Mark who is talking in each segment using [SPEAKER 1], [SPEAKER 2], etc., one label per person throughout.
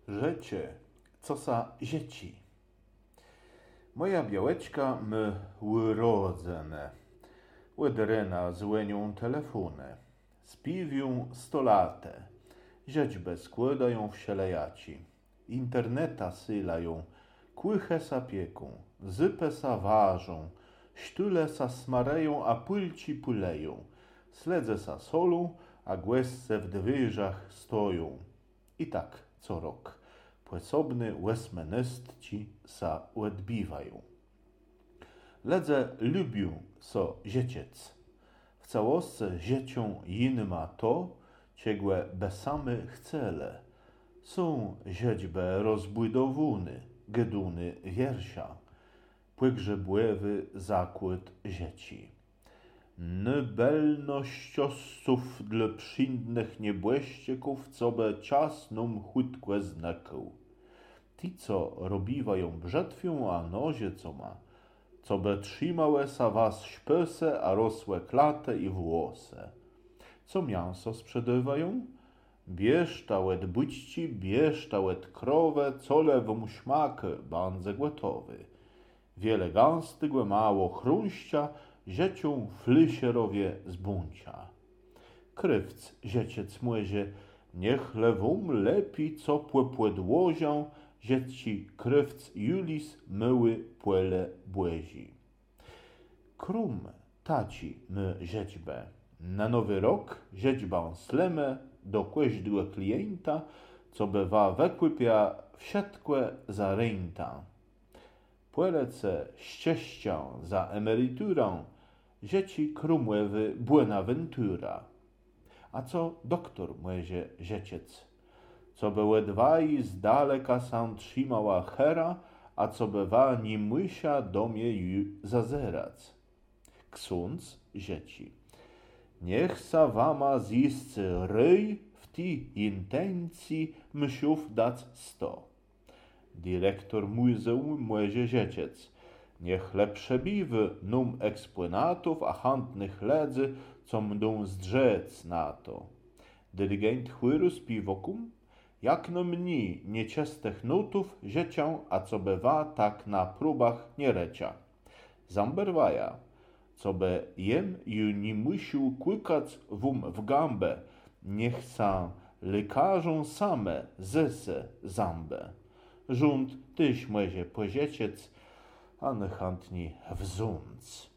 [SPEAKER 1] Rzecie, co sa zieci. Moja białeczka my urodzene. Łedrena z łenią telefonę. Spiwią 100 latę. Rzeźbę składają w sielejaci. Interneta sylają. Kłychę sa pieką. Zypę sa ważą. Sztule sa smareją, a pylci puleją. Sledze sa solą, a głęsce w dwyżach stoją. I tak co rok. Płesobny Westmenestci sa odbiwają. Ledze lubią so zieciec. W całostce ziecią jin ma to, ciegłe besamy chcele. Są rzeźbę rozbudowuny, geduny wiersza. Płygrzebłewy zakład zieci. Nybelnościosców dla przyndnych niebłeścieków, co be ciasną chłytkłe znaką. Ti, co robiwają brzetwią, a nozie co ma, co be trzymałe sa was śpese, a rosłe klate i włose. Co mięso sprzedawają? Bieżtałet bućci, bieżtałet krowę, co lewą śmakę, bandze gotowy. Wiele gęstygłe mało chrunścia, ziecią flysierowie z buncia. Krywc zieciec młyzie, niech lewą lepi, co płepłedłozią, zieci krywc Julis myły płele błezi. Krum taci my rzeźbę. Na nowy rok rzeźbę slemę do kłeźdłe klienta, co bywa wekłypia wsiadkłe za rejnta. Płelece ścieścią za emeryturą, zieci krumłewy Buenaventura. A co doktor młyzie zieciec? Co były dwaj z daleka sam trzymała hera, a co bywa nie mysia domie ju zazerac. Ksądz zieci. Niech sa wama ziscy ryj w ti intencji msiów dać 100. Dyrektor muzeum młyzie zieciec. Niech lepsze biwy num eksponatów, a handnych ledzy, co mdą zdrzec na to. Dyrygent chłyru spiwokum? Jak no mni nieciestych nutów ziecią, a co bywa, tak na próbach nie recia. Zamberwaja, co by jem ju nie musił kłykać w gambę, niech sa lekarzą same zese zambę. Rząd tyś młyzie pozieciec, a niechętni wzunc.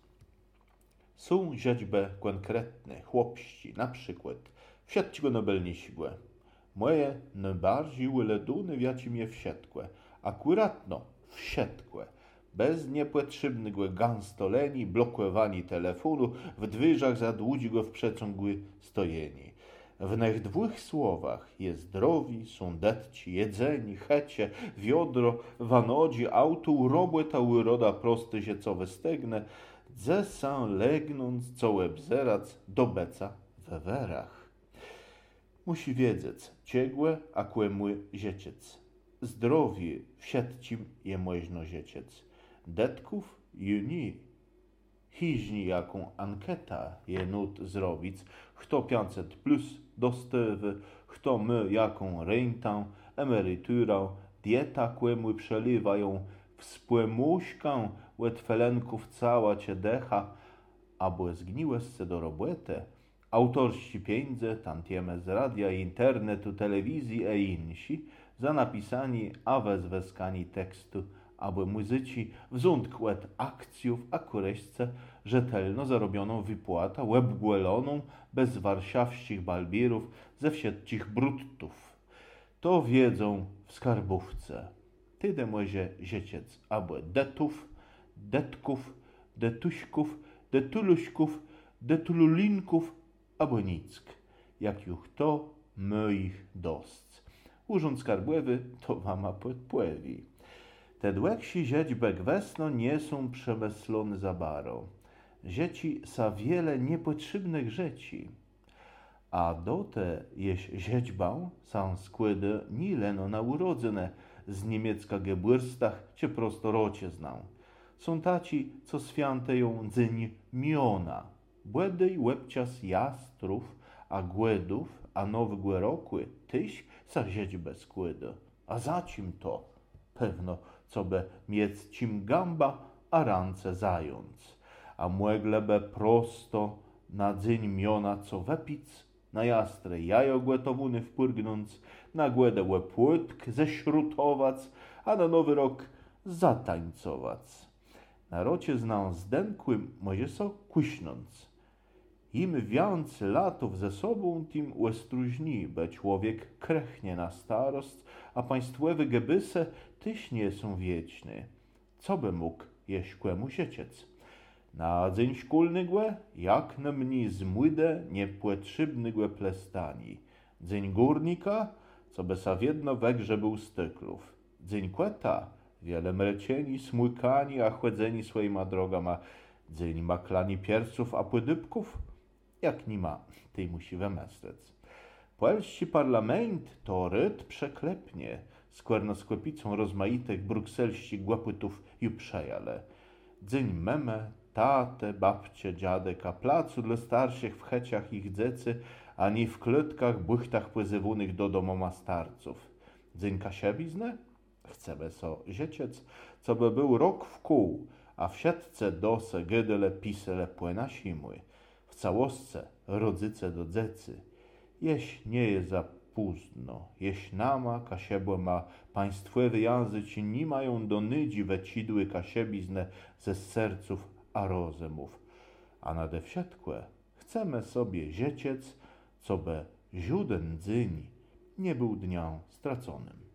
[SPEAKER 1] Są rzeźby konkretne, chłopści, na przykład wsiadcigo nobelnie sigłe. Moje najbardziej leduny wiaci mnie wsiadkłe, akuratno wsiadkłe, bez niepotrzebnego gęstoleni, blokowani telefonu, w dwyżach zadłudzigo w przeciągły stojeni. W nich dwóch słowach jest zdrowi, są detci, jedzeni, checie, wiodro, wanodzi, autu, robły ta uroda prosty się co wystegnę, ze sam legnąc, co łeb zerac, do beca we werach. Musi wiedzieć, ciegłe, a kłemły zieciec. Zdrowie wsiadcim je można zieciec. Detków juni. Hiźni jaką anketa je nut zrobić, kto 500 plus dostawy, kto my jaką rentę, emeryturę, dieta kłemły przeliwają, wspłemuśkę łetwelenków cała cię decha, abo zgniłe se do roboty, autorści pieniądze, tantieme z radia, internetu, telewizji insi, za napisani, a wezweskani tekstu, aby muzyci wzątkłet akcjów, a kureśce rzetelno zarobioną wypłata, łebgłeloną, bez warszawskich balbirów, ze wsiedcich bruttów. To wiedzą w skarbówce. Tyde może zieciec, aby detów, detków, detuśków, detuluśków, detululinków, albo nick. Jak już to, my ich dost. Urząd skarbłowy to wama podpływi. Te dłeksi rzeźbek wesno nie są przemyslone za baro. Zieci sa wiele niepotrzebnych rzeczy. A do te jeś rzeźbą są składy nie leno na urodzene z niemiecka gebürstach czy prosto rocie znał. Są taci, co święteją dzień miona. Błedej łebcias jastrów, a głedów, a nowy głerokły, tyś sa rzeźbę składa. A zacim to? Pewno, co be miec cim gamba, a rance zając. A młegle be prosto na dzyń miona, co wepic, na jastre jajo głetowuny wpłyrgnąc, na głedę płytk ześrutowac, a na nowy rok zatańcowac. Na rocie znał zdękłym może so kuśnąc. Im więcej latów ze sobą, tym łestruźni, be człowiek krechnie na starost, a państwowe gebyse tyś nie są wieczne. Co by mógł jeśkłemu sieciec? Na dzień szkolny głe, jak na mnie zmłyde, niepłetrzybny głe plestani. Dzień górnika, co by sawiedno wegrze był styklów. Dzień kłeta, wiele mrecieni, smłykani, a chłedzeni swoima drogama. Dzień maklani pierców, a płydybków, jak nie ma, tej musi wymyśleć. Polski parlament to ryt przeklepnie, skwerno sklepicą rozmaitych brukselskich głapytów i przejale. Dzień meme, tatę, babcie, dziadek, a placu dla starszych w checiach ich dzecy, ani w kletkach, buchtach płyzywunych do domoma starców. Dzień kasiebiznę? Chcemy so zieciec, co by był rok w kół, a w siatce dose, gydele, pisele płyna simły. W całostce rodzyce do dzecy. Jeś nie jest za późno, jeś nama, kasiebłe ma państwowe języki nie mają do nydzi wecidły kasiebiznę ze serców a rozumów. A nade wsiedkłe chcemy sobie zieciec, co be zióden dzyń nie był dnią straconym.